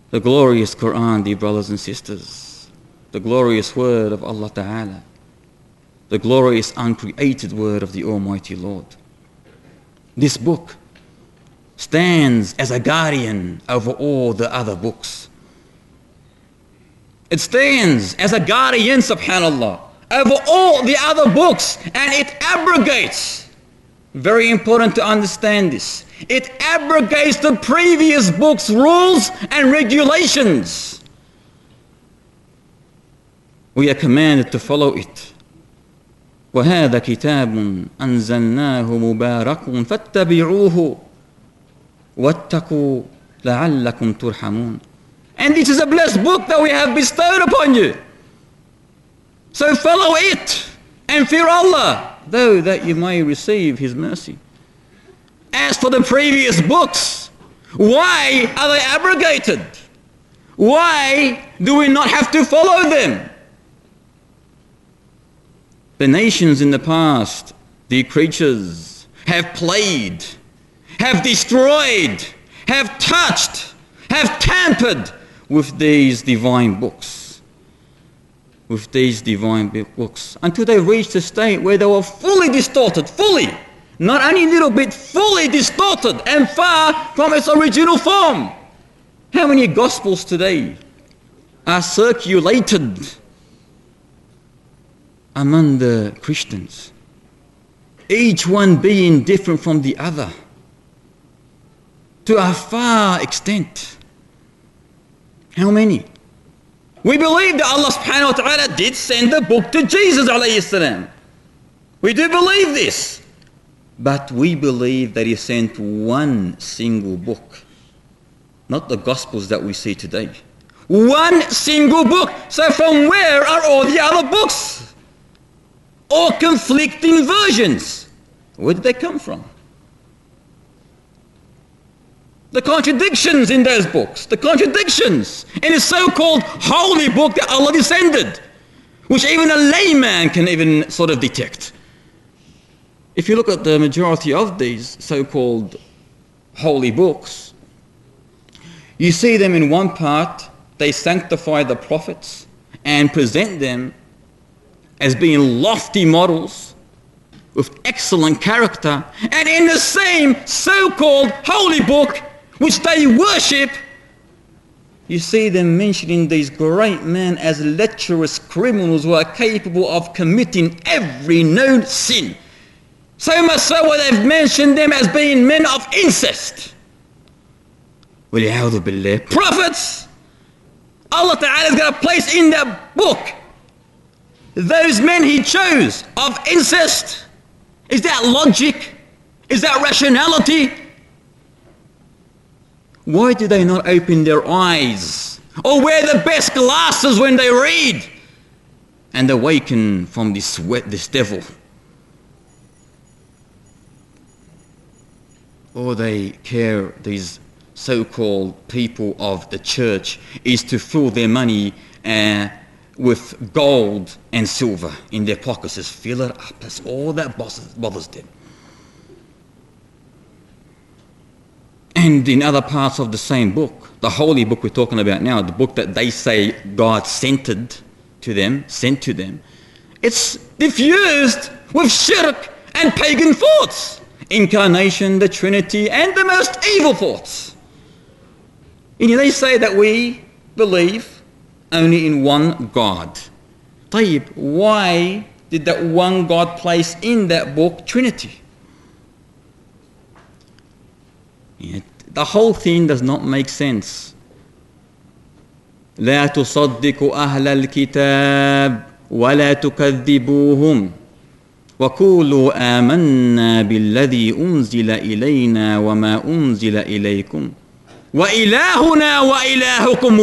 The glorious Quran, dear brothers and sisters, the glorious word of Allah Ta'ala, the glorious uncreated word of the Almighty Lord. This book stands as a guardian over all the other books. It stands as a guardian, subhanallah, over all the other books, and it abrogates. Very important to understand this. It abrogates the previous book's rules and regulations. We are commanded to follow it. وَهَذَا كِتَابٌ أَنزَلْنَاهُ مُبَارَكٌ فَاتَّبِعُوهُ وَاتَّقُوا لَعَلَّكُمْ تُرْحَمُونَ. And this is a blessed book that we have bestowed upon you. So follow it and fear Allah, though that you may receive His mercy. As for the previous books, why are they abrogated? Why do we not have to follow them? The nations in the past, the creatures, have played, have destroyed, have touched, have tampered with these divine books. With these divine books. Until they reached a state where they were fully distorted, fully. Not only a little bit, fully distorted and far from its original form. How many gospels today are circulated among the Christians, each one being different from the other to a far extent? How many? We believe that Allah subhanahu wa ta'ala did send the book to Jesus alayhi salam. We do believe this. But we believe that He sent one single book, not the Gospels that we see today. One single book. So from where are all the other books? All conflicting versions. Where did they come from? The contradictions in those books, the contradictions in the so-called holy book that Allah descended, which even a layman can even sort of detect. If you look at the majority of these so-called holy books, you see them in one part, they sanctify the prophets and present them as being lofty models with excellent character, and in the same so-called holy book which they worship, you see them mentioning these great men as lecherous criminals who are capable of committing every known sin. So much so that they've mentioned them as being men of incest. وَلِعَوْذُ بِاللَّهِ. Prophets! Allah Ta'ala is going to place in that book those men He chose of incest. Is that logic? Is that rationality? Why do they not open their eyes or wear the best glasses when they read and awaken from this devil? All they care, these so-called people of the church, is to fill their money with gold and silver in their pockets. Just fill it up. That's all that bothers them. And in other parts of the same book, the holy book we're talking about now, the book that they say God sent to them, it's diffused with shirk and pagan thoughts. Incarnation, the Trinity, and the most evil thoughts. And they say that we believe only in one God. طيب, why did that one God place in that book Trinity? The whole thing does not make sense. لا تصدقوا أهل الكتاب ولا تكذبوهم وقولوا آمنا بالذي أنزل إلينا وما أنزل إليكم وإلهنا وإلهكم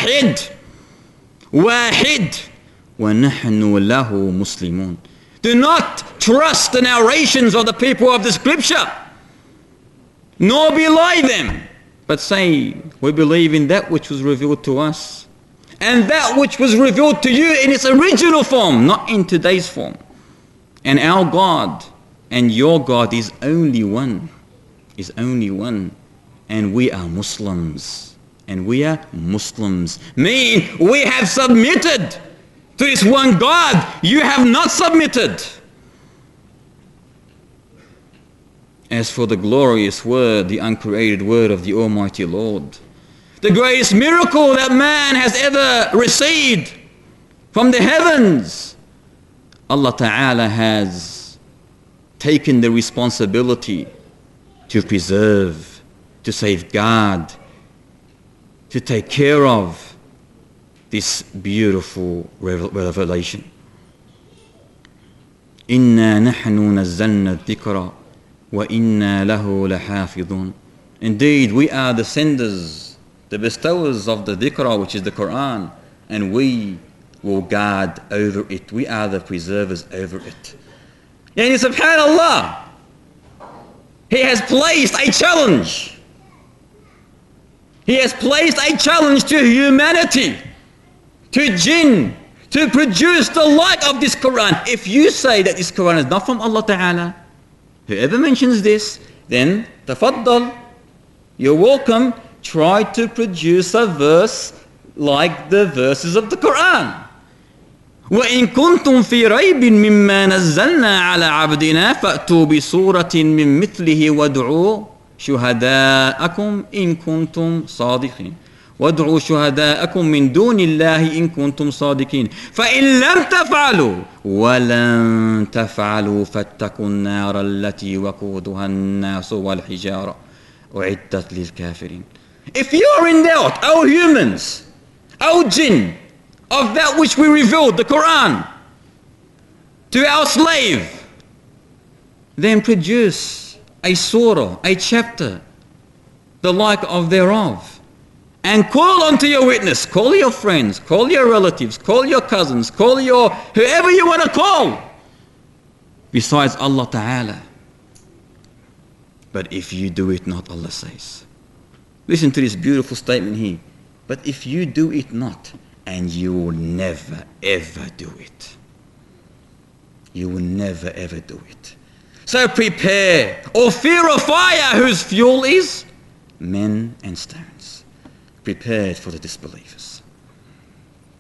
واحد ونحن له مسلمون. Do not trust the narrations of the people of the scripture, nor belie them, but say, we believe in that which was revealed to us, and that which was revealed to you in its original form, not in today's form. And our God and your God is only one, and we are Muslims. and we are Muslims. Meaning we have submitted to this one God. You have not submitted. As for the glorious word, the uncreated word of the Almighty Lord, the greatest miracle that man has ever received from the heavens, Allah Ta'ala has taken the responsibility to preserve, to safeguard, to take care of this beautiful revelation. إِنَّا نَحْنُ نَزَّلْنَا الذِّكْرَ وَإِنَّا لَهُ لَحَافِظُونَ. Indeed, we are the senders, the bestowers of the dhikr, which is the Quran, and we will guard over it. We are the preservers over it. Yani subhanallah, He has placed a challenge. He has placed a challenge to humanity, to jinn, to produce the like of this Quran. If you say that this Quran is not from Allah Ta'ala, whoever mentions this, then tafaddal, you're welcome, try to produce a verse like the verses of the Quran. وَإِن كُنتُمْ فِي رَيْبٍ مِّمَّا نَزَّلْنَا عَلَى عَبْدِنَا فَأْتُوا بِسُورَةٍ مِّن مِّثْلِهِ وَادْعُوا شُهَدَاءَكُمْ إِن كُنتُمْ صَادِقِينَ وَادْعُوا شُهَدَاءَكُمْ مِن دُونِ اللَّهِ إِن كُنتُمْ صَادِقِينَ فَإِن لَّمْ تَفْعَلُوا وَلَن تَفْعَلُوا فَاتَّقُوا النَّارَ الَّتِي وَقُودُهَا النَّاسُ وَالْحِجَارَةُ أُعِدَّتْ لِلْكَافِرِينَ. If you are in doubt, O humans, O jinn, of that which we revealed, the Quran, to our slave, then produce a surah, a chapter, the like of thereof, and call unto your witness, call your friends, call your relatives, call your cousins, call your whoever you want to call, besides Allah Ta'ala. But if you do it not, Allah says, listen to this beautiful statement here, but if you do it not, and you will never ever do it. You will never ever do it. So prepare, or fear of fire whose fuel is men and stones. Prepared for the disbelievers.